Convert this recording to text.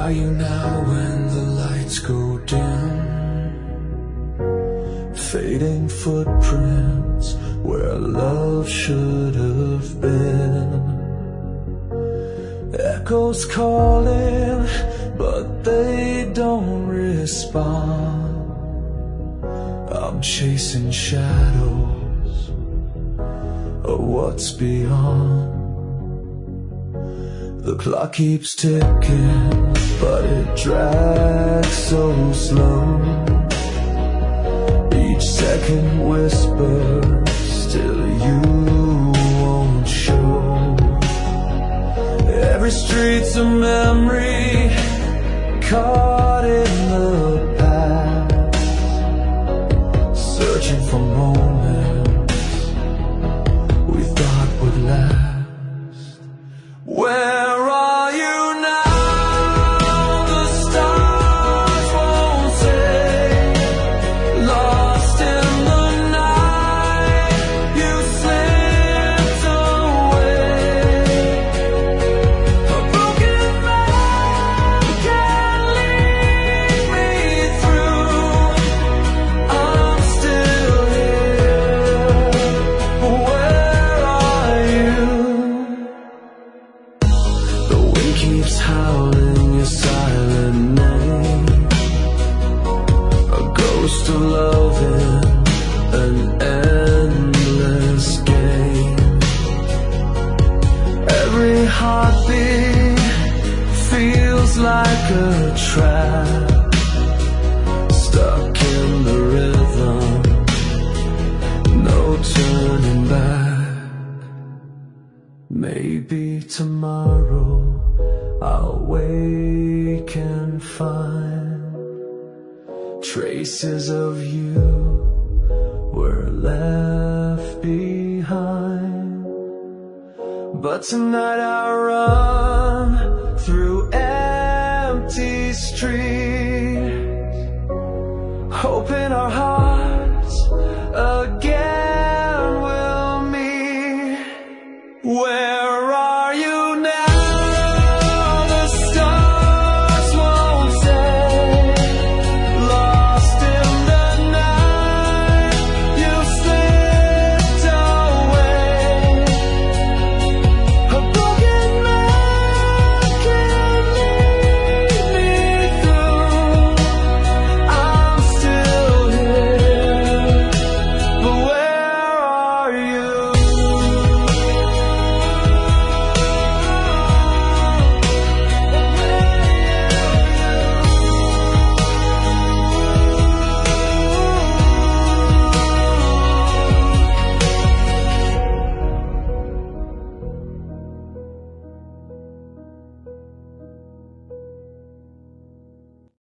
are you now when the lights go dim? Fading footprints where love should have been. Echoes calling, but they don't respond. I'm chasing shadows of what's beyond. The clock keeps ticking, but it drags so slow. Each second whispers, still you won't show. Every street's a memory, caught in the past, searching for moments we thought would last. Where are you now? The stars won't say. Lost in the night, you slipped away. A broken man can't lead me through. I'm still here. Where are you? The wind keeps howling your silent name, a ghost of love in an endless game. Every heartbeat feels like a trap, stuck in the rhythm, no turning back. Maybe tomorrow I'll wake and find traces of you were left behind. But tonight I run through empty streets,